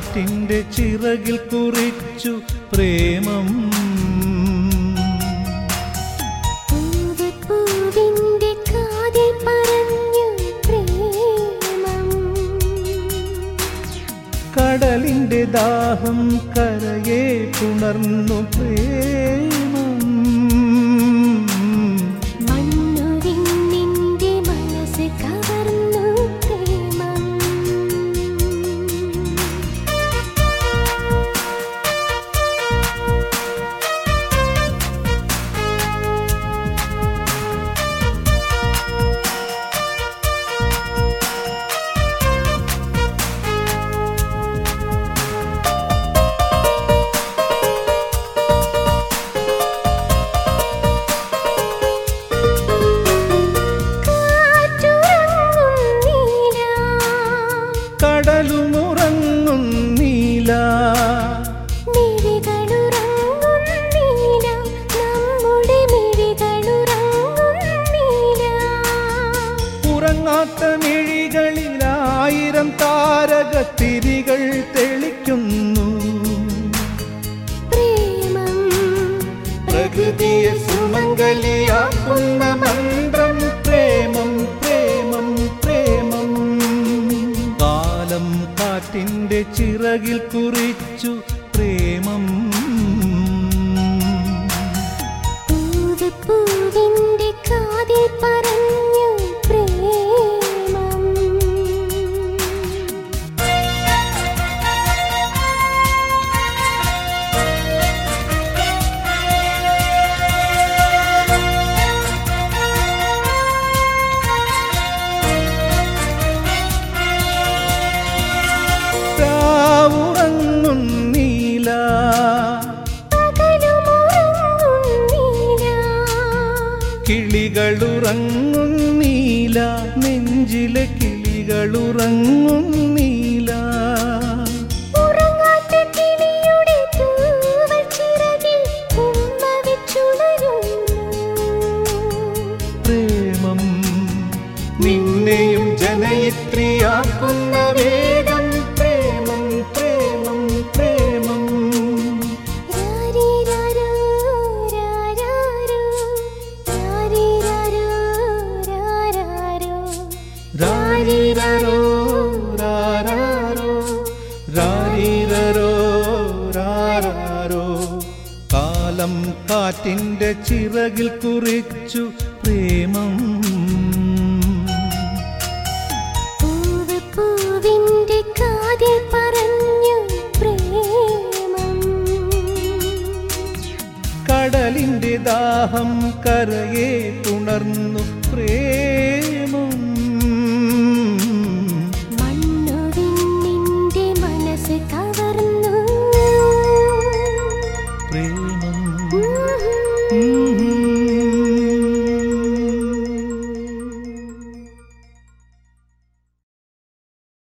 കാറ്റിന്റെ ചിറകിൽ കുറിച്ചു പ്രേമം. പൂവിന്റെ കാതിൽ പറഞ്ഞു പ്രേമം. കടലിന്റെ ദാഹം കരയെ പുണർന്നു പ്രേമം. മണ്ണുവിണ്ണിന്റെ മനസ്സ് കവർന്നു പ്രേമം. കടലുമുറങ്ങുന്നീല, മിഴികളുറങ്ങുന്നീല, നമ്മുടെ മിഴികളുറങ്ങുന്നീല. ഉറങ്ങാത്ത മിഴികളിൽ 1000 താരകത്തിരികൾ തെളിക്കുന്നു. പ്രേമം പ്രകൃതിയെ സുമംഗലിയാക്കുന്ന മന്ത്രം പ്രേമം, പ്രേമം, പ്രേമം. കാലം കാറ്റിന്റെ ചിറകിൽ കുറിച്ചു പ്രേമം. പൂവിന്റെ കാതിൽ പറഞ്ഞു പ്രേമം. ഉറങ്ങുന്നീല, പകലുമുറങ്ങുന്നീല, കിളികളുറങ്ങുന്നീല, നെഞ്ചിലെ കിളികളുറങ്ങുന്നീല. ഉറങ്ങാത്ത കിളിയുടെ തൂവൽ ചിറകിൽ ഉമ്മ വെച്ചുണരുന്നു. പ്രേമം നിന്നെയും ജനയിത്രിയാക്കുന്ന വേദം പ്രേമം, പ്രേമം, പ്രേമം. രാരിരാരോ, രാരാരോ, രാരിരാരോ, രാരാരോ. രാരിരരോ, രാരാരോ, രാരിരരോ, രാരാരോ. കാലം കാറ്റിന്റെ ചിറകിൽ കുറിച്ചു പ്രേമം. പൂവിന്റെ കാതിൽ പറഞ്ഞു പ്രേമം. കടലിന്റെ ദാഹം കരയെ പുണർന്നു പ്രേമം.